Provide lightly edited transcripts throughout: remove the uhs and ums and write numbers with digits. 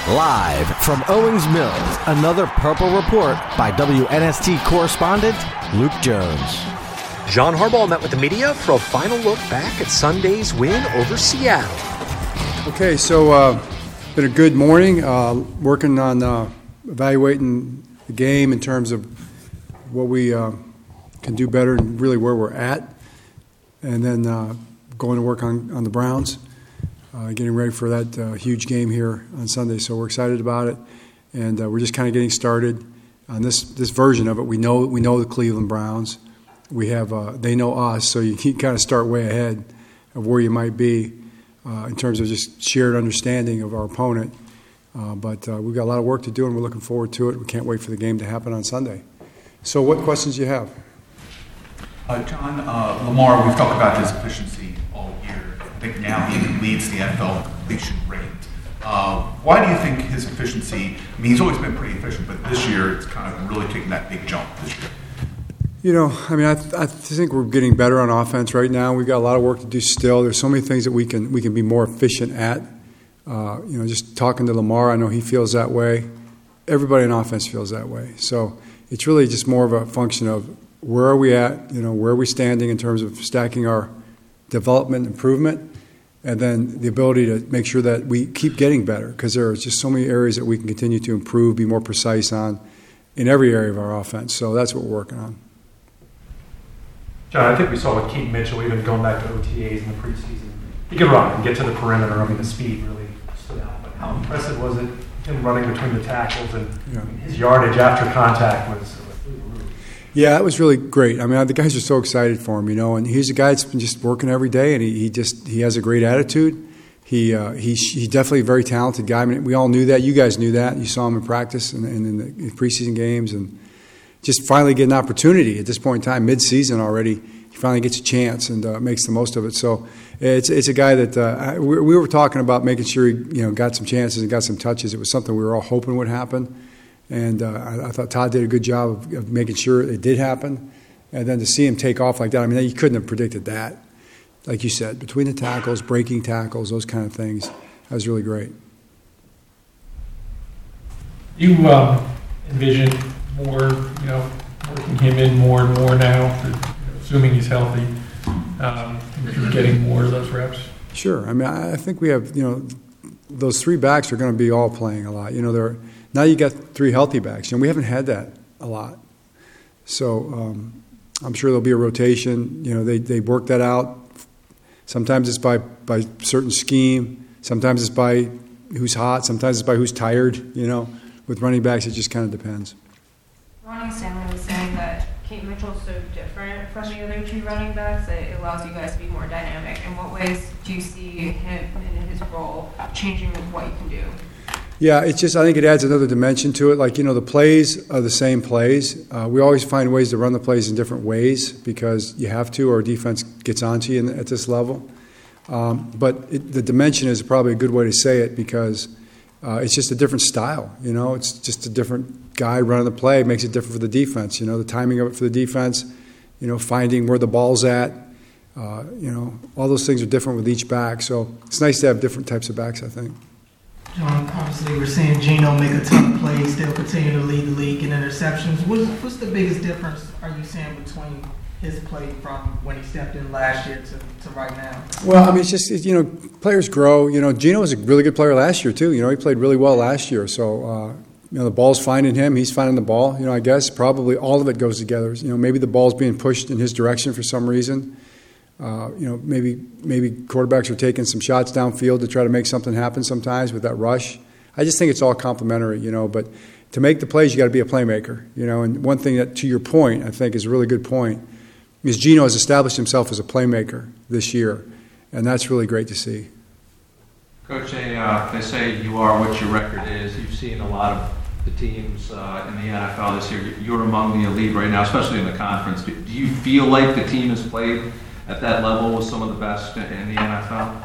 Live from Owings Mills, another Purple Report by WNST correspondent Luke Jones. John Harbaugh met with the media for a final look back at Sunday's win over Seattle. Okay, so been a good morning, working on evaluating the game in terms of what we can do better and really where we're at, and then going to work on the Browns, getting ready for that huge game here on Sunday. So we're excited about it, and we're just kind of getting started on this version of it. We know the Cleveland Browns. We have they know us, so you can kind of start way ahead of where you might be in terms of just shared understanding of our opponent. But we've got a lot of work to do, and we're looking forward to it. We can't wait for the game to happen on Sunday. So what questions do you have? John, Lamar, we've talked about his efficiency all year. I think now he even leads the NFL completion rate. Why do you think his efficiency, I mean, he's always been pretty efficient, but this year it's kind of really taking that big jump this year? You know, I mean, I think we're getting better on offense right now. We've got a lot of work to do still. There's so many things that we can be more efficient at. Just talking to Lamar, I know he feels that way. Everybody in offense feels that way. So it's really just more of a function of where are we at, where are we standing in terms of stacking our development improvement, and then the ability to make sure that we keep getting better, because there are just so many areas that we can continue to improve, be more precise on in every area of our offense. So that's what we're working on. John, I think we saw with Keaton Mitchell, even going back to OTAs in the preseason, he could run and get to the perimeter. I mean, the speed really stood out. But how impressive was it, him running between the tackles, and his yardage after contact was through the roof? Yeah, it was really great. I mean, the guys are so excited for him, and he's a guy that's been just working every day, and he has a great attitude. He's definitely a very talented guy. I mean, we all knew that. You guys knew that. You saw him in practice and in the preseason games, and just finally get an opportunity at this point in time, mid-season already. He finally gets a chance and makes the most of it. So it's a guy that we were talking about making sure he got some chances and got some touches. It was something we were all hoping would happen, and I thought Todd did a good job of making sure it did happen. And then to see him take off like that, I mean, you couldn't have predicted that. Like you said, between the tackles, breaking tackles, those kind of things, that was really great. You envision more, working him in more and more now, assuming he's healthy, getting more of those reps? Sure. I mean, I think we have, those three backs are going to be all playing a lot. Now you got three healthy backs. We haven't had that a lot. So I'm sure there'll be a rotation. They work that out. Sometimes it's by certain scheme. Sometimes it's by who's hot. Sometimes it's by who's tired. With running backs, it just kind of depends. Ronnie Stanley was saying that Keaton Mitchell's so different from the other two running backs that it allows you guys to be more dynamic. In what ways do you see him in his role changing what you can do? Yeah, I think it adds another dimension to it. Like, the plays are the same plays. We always find ways to run the plays in different ways because you have to, or defense gets onto you at this level. But the dimension is probably a good way to say it because it's just a different style. It's just a different guy running the play. It makes it different for the defense. The timing of it for the defense, finding where the ball's at. All those things are different with each back. So it's nice to have different types of backs, I think. John, obviously we're seeing Geno make a ton of plays, still continue to lead the league in interceptions. What's the biggest difference are you seeing between his play from when he stepped in last year to right now? Well, I mean, it's just, players grow. Geno was a really good player last year, too. He played really well last year. So, the ball's finding him. He's finding the ball. I guess probably all of it goes together. Maybe the ball's being pushed in his direction for some reason. Maybe quarterbacks are taking some shots downfield to try to make something happen sometimes with that rush. I just think it's all complementary, But to make the plays, you got to be a playmaker, And one thing that, to your point, I think is a really good point, is Geno has established himself as a playmaker this year, and that's really great to see. Coach, they say you are what your record is. You've seen a lot of the teams in the NFL this year. You're among the elite right now, especially in the conference. Do you feel like the team has played at that level with some of the best in the NFL?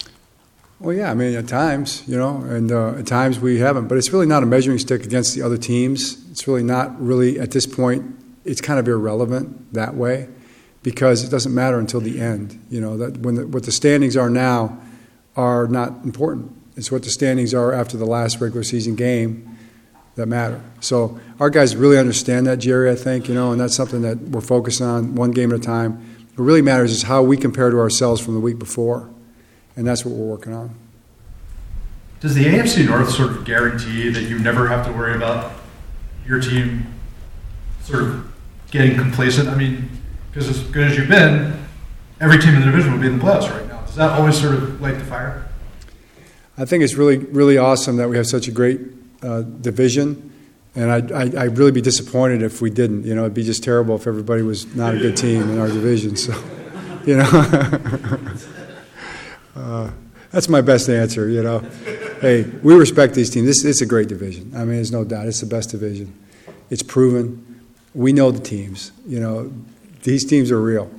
Well, yeah, I mean, at times, and at times we haven't. But it's really not a measuring stick against the other teams. It's really not really, at this point, it's kind of irrelevant that way because it doesn't matter until the end. That what the standings are now are not important. It's what the standings are after the last regular season game that matter. So our guys really understand that, Jerry, I think, and that's something that we're focused on one game at a time. What really matters is how we compare to ourselves from the week before, and that's what we're working on. Does the AFC North sort of guarantee that you never have to worry about your team sort of getting complacent? I mean, because as good as you've been, every team in the division will be in the playoffs right now. Does that always sort of light the fire? I think it's really, really awesome that we have such a great division, and I'd really be disappointed if we didn't. It'd be just terrible if everybody was not a good team in our division. So, that's my best answer. Hey, we respect these teams. It's a great division. I mean, there's no doubt. It's the best division. It's proven. We know the teams. These teams are real.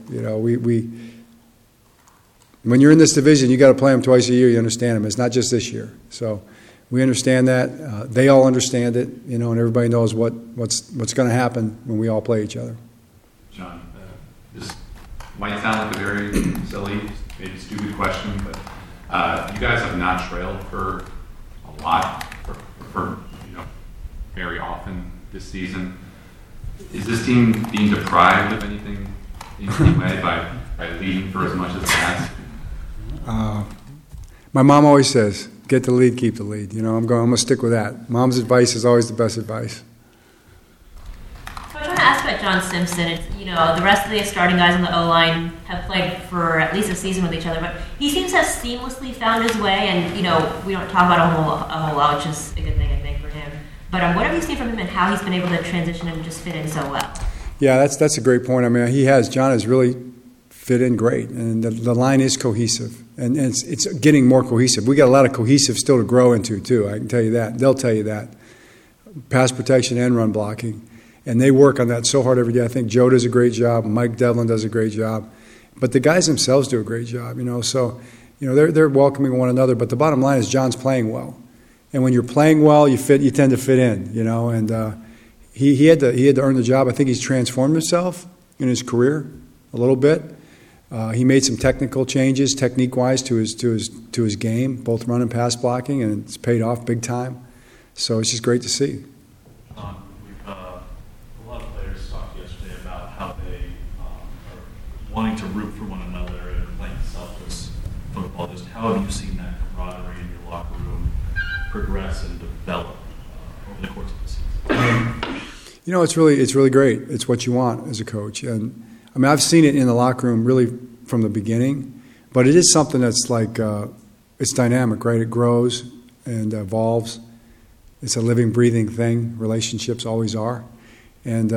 When you're in this division, you got to play them twice a year. You understand them. It's not just this year. So we understand that. They all understand it. And everybody knows what's going to happen when we all play each other. John, this might sound like a very silly, maybe stupid question, but you guys have not trailed for a lot, for very often this season. Is this team being deprived of anything in any way by leading for as much as it has? My mom always says, "Get the lead, keep the lead." I'm going to stick with that. Mom's advice is always the best advice. So I want to ask about John Simpson. It's, the rest of the starting guys on the O-line have played for at least a season with each other, but he seems to have seamlessly found his way, and, we don't talk about a whole lot, which is a good thing, I think, for him. But what have you seen from him and how he's been able to transition and just fit in so well? Yeah, that's a great point. I mean, John has really fit in great, and the line is cohesive, and it's getting more cohesive. We got a lot of cohesive still to grow into, too. I can tell you that. They'll tell you that. Pass protection and run blocking. And they work on that so hard every day. I think Joe does a great job. Mike Devlin does a great job. But the guys themselves do a great job, So, they're welcoming one another. But the bottom line is John's playing well. And when you're playing well, you tend to fit in, And he had to earn the job. I think he's transformed himself in his career a little bit. He made some technical changes, technique-wise, to his game, both run and pass blocking, and it's paid off big time. So it's just great to see. Wanting to root for one another and playing selfless football. Just how have you seen that camaraderie in your locker room progress and develop over the course of the season? It's really great. It's what you want as a coach, and I mean I've seen it in the locker room really from the beginning. But it is something that's like it's dynamic, right? It grows and evolves. It's a living, breathing thing. Relationships always are, and.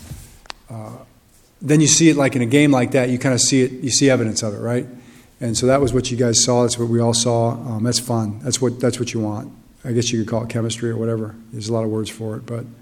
Then you see it like in a game like that, you kind of see it, you see evidence of it, right? And so that was what you guys saw. That's what we all saw. That's fun. That's what you want. I guess you could call it chemistry or whatever. There's a lot of words for it, but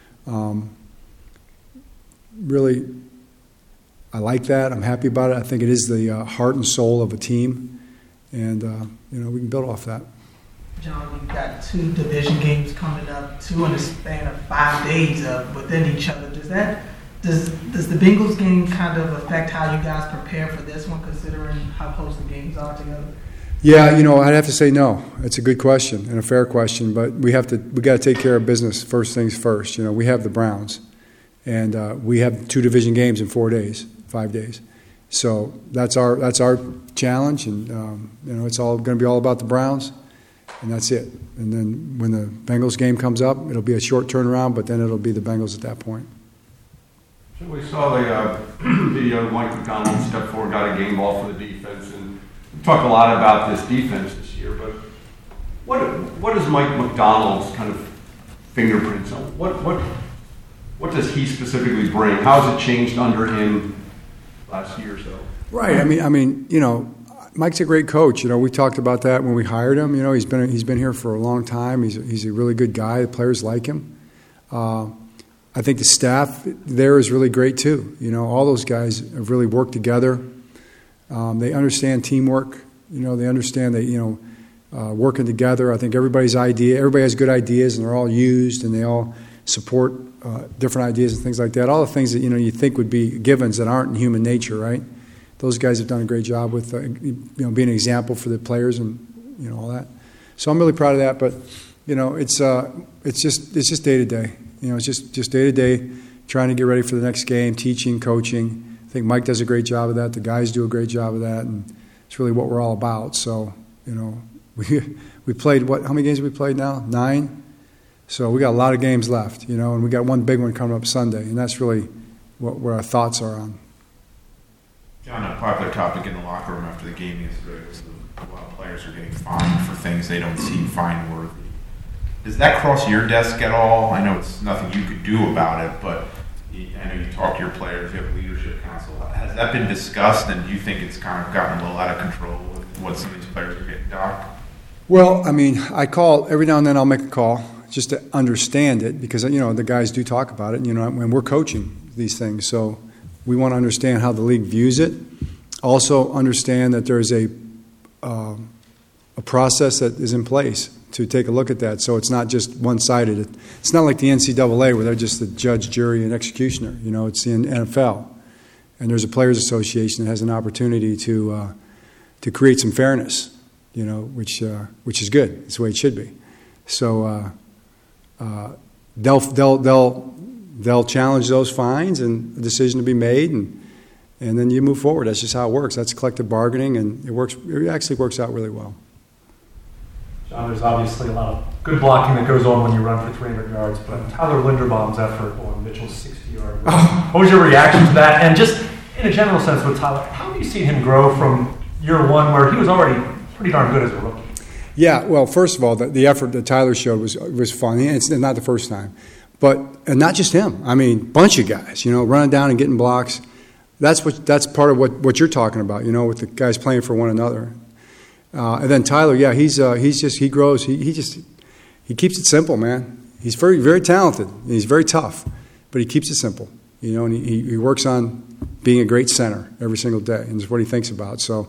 really, I like that. I'm happy about it. I think it is the heart and soul of a team, and we can build off that. John, we've got 2 division games coming up, 2 in the span of 5 days within each other. Does the Bengals game kind of affect how you guys prepare for this one, considering how close the games are together? Yeah, I'd have to say no. It's a good question and a fair question, but we got to take care of business first things first. We have the Browns, and we have 2 division games in 5 days. So that's our challenge, and it's all going to be all about the Browns, and that's it. And then when the Bengals game comes up, it'll be a short turnaround, but then it'll be the Bengals at that point. So we saw the video of Mike McDonald step forward, got a game ball for the defense, and we talk a lot about this defense this year, but what is Mike McDonald's kind of fingerprints on? What does he specifically bring? How has it changed under him last year or so? Right. I mean, Mike's a great coach. We talked about that when we hired him. He's been here for a long time. He's a really good guy. The players like him. I think the staff there is really great too. All those guys have really worked together. They understand teamwork. They understand that working together. I think everybody has good ideas, and they're all used, and they all support different ideas and things like that. All the things that you think would be givens that aren't in human nature, right? Those guys have done a great job with being an example for the players and all that. So I'm really proud of that. But it's just day to day. It's just day to day, trying to get ready for the next game, teaching, coaching. I think Mike does a great job of that. The guys do a great job of that, and it's really what we're all about. So we played how many games have we played now? 9. So we got a lot of games left, and we got one big one coming up Sunday, and that's really what our thoughts are on. John, a popular topic in the locker room after the game yesterday was a lot of players are getting fined for things they don't seem fine-worthy. Does that cross your desk at all? I know it's nothing you could do about it, but I know you talk to your players, you have a leadership council. Has that been discussed, and do you think it's kind of gotten a little out of control with what some of these players are getting docked? Well, I call every now and then. I'll make a call just to understand it because the guys do talk about it. And we're coaching these things, so we want to understand how the league views it. Also, understand that there's a process that is in place to take a look at that, so it's not just one-sided. It's not like the NCAA where they're just the judge, jury, and executioner. It's the NFL, and there's a players' association that has an opportunity to create some fairness. Which is good. It's the way it should be. So they'll challenge those fines and a decision to be made, and then you move forward. That's just how it works. That's collective bargaining, and it actually works out really well. John, there's obviously a lot of good blocking that goes on when you run for 300 yards, but Tyler Linderbaum's effort on Mitchell's 60-yard run, what was your reaction to that? And just in a general sense with Tyler, how have you seen him grow from year one where he was already pretty darn good as a rookie? Yeah, well, first of all, the effort that Tyler showed was fun. It's not the first time. And not just him. Bunch of guys, running down and getting blocks. That's part of what you're talking about, with the guys playing for one another. And then Tyler, yeah, he grows. He keeps it simple, man. He's very, very talented. And he's very tough, but he keeps it simple, and he works on being a great center every single day, and it's what he thinks about. So,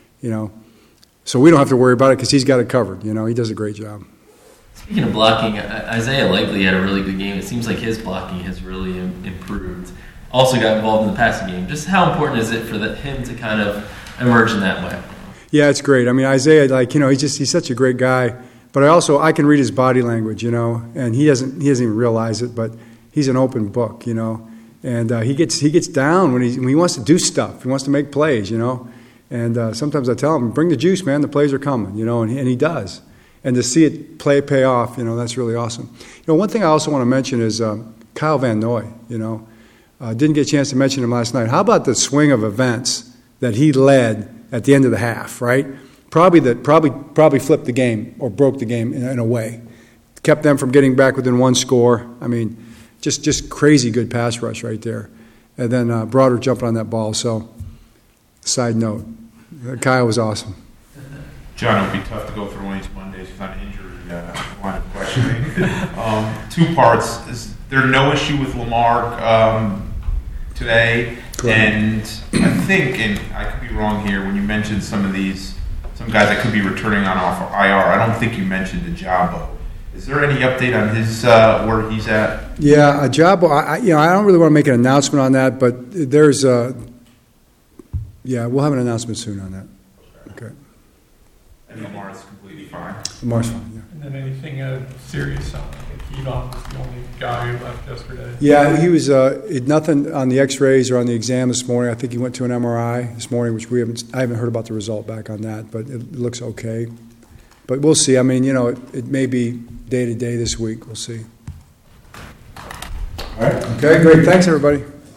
so we don't have to worry about it because he's got it covered. He does a great job. Speaking of blocking, Isaiah Likely had a really good game. It seems like his blocking has really improved. Also got involved in the passing game. Just how important is it for him to kind of emerge in that way? Yeah, it's great. Isaiah, he's such a great guy. But I can read his body language, and he doesn't even realize it. But he's an open book, and he gets down when he wants to do stuff. He wants to make plays, And sometimes I tell him, bring the juice, man. The plays are coming, and he does. And to see it pay off, that's really awesome. One thing I also want to mention is Kyle Van Noy, didn't get a chance to mention him last night. How about the swing of events that he led at the end of the half, right? Probably flipped the game or broke the game in a way. Kept them from getting back within one score. Just crazy good pass rush right there. And then Broader jumping on that ball. So, side note, Kyle was awesome. John, it would be tough to go through one of these Mondays without an injury line of questioning. 2 parts. Is there no issue with Lamar today? Correct. And I think, and I could be wrong here, when you mentioned some guys that could be returning on off IR, I don't think you mentioned Ajabo. Is there any update on his where he's at? Yeah, Ajabo. I don't really want to make an announcement on that, but there's we'll have an announcement soon on that. Okay. And Lamar's completely fine. Lamar's fine. Yeah. And then anything serious? Edon was the only guy who left yesterday. Yeah, he was nothing on the X-rays or on the exam this morning. I think he went to an MRI this morning, which I haven't heard about the result back on that, but it looks okay. But we'll see. It may be day to day this week. We'll see. All right. Okay, great. Thanks, everybody.